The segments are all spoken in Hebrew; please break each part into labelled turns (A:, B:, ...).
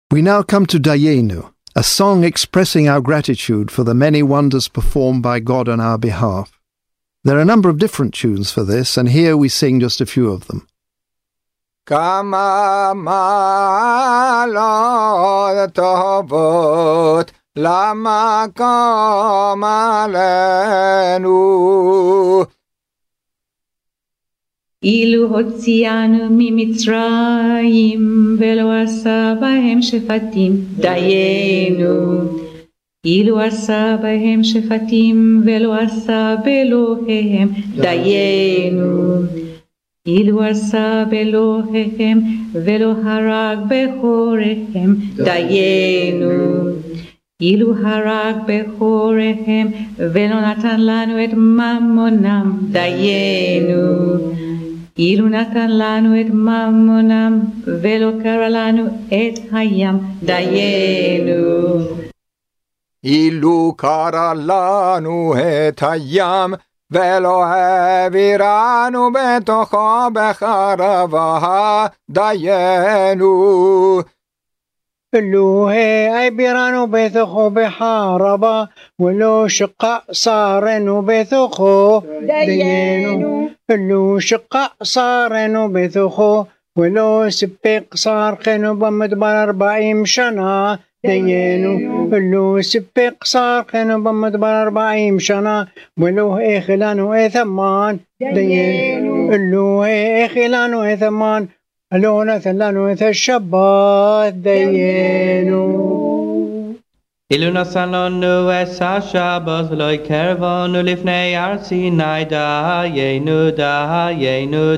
A: We now come to Dayenu, a song expressing our gratitude for the many wonders performed by God on our behalf. There are a number of different tunes for this, and here we sing just a few of them.
B: Kama ma'alot tovot lamakom alenu.
C: אילו הוציאנו ממצרים ולא עשה בהם שפטים דיינו. אילו עשה בהם שפטים ולא עשה באלוהיהם דיינו. אילו עשה באלוהיהם ולא הרג בכוריהם דיינו. אילו הרג בכוריהם ולא נתן לנו את ממונם דיינו. אילו נתן לנו את ממונם ולא קרא לנו את הים דיינו.
B: אילו קרא לנו את הים ולא העבירנו בתוכו בחרבה דיינו.
D: לו העבירנו בתוכו בחרבה ולא שqa صارנו בתוכו דיינו. לו שqa صارנו בתוכו ולא סיפק שרחנו במדבר 40 שנה דיינו. לו סיפק שרחנו במדבר 40 שנה ולא האכלנו את המן דיינו. לו האכלנו את המן לא נתן לנו את השבת דיינו.
E: אילו נתן לנו את השבת ולא הקרבנו לפני הר סיני דיינו דיינו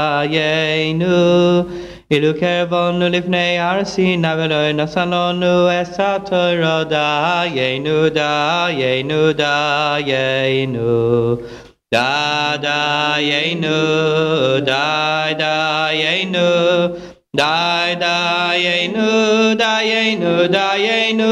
E: דיינו. אילו קרבנו לפני הר סיני ולא נתן לנו את התורה דיינו דיינו דיינו. Da dayenu da dayenu da dayenu dayenu dayenu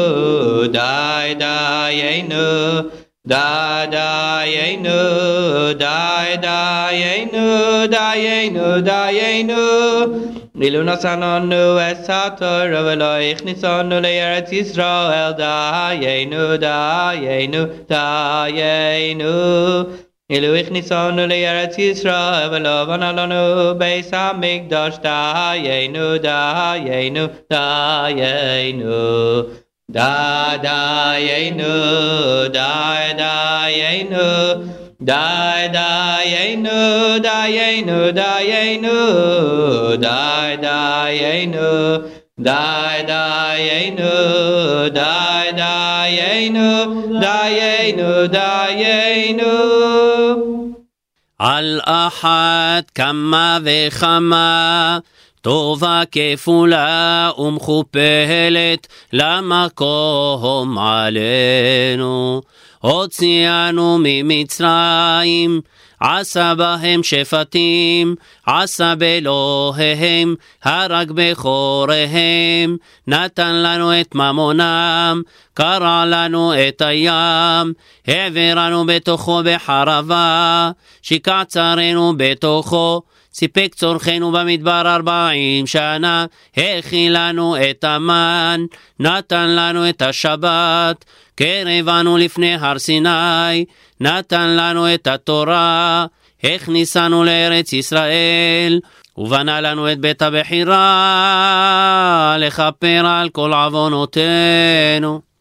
E: da dayenu da dayenu da dayenu dayenu dayenu. אילו נתנו את התורה ולא הכניסנו לארץ ישראל דיינו דיינו דיינו. אילו הכניסנו לארץ ישראל ולא בנה לנו בית המקדש דיינו דיינו דיינו. דיינו דיינו דיינו דיינו דיינו דיינו דיינו דיינו דיינו דיינו.
F: על אחת כמה וכמה טובה כפולה ומכופלת למקום עלינו. הוציאנו ממצרים עשה בהם שפטים עשה באלוהיהם הרג בכוריהם. נתן לנו את ממונם קרע לנו את הים העבירנו בתוכו בחרבה שיקע צרנו בתוכו. סיפק צורכנו במדבר 40 שנה הכיל לנו את המן נתן לנו את השבת קרבנו לפני הר סיני נתן לנו את התורה הכניסנו לארץ ישראל ובנה לנו את בית הבחירה לכפר על כל עוונותינו.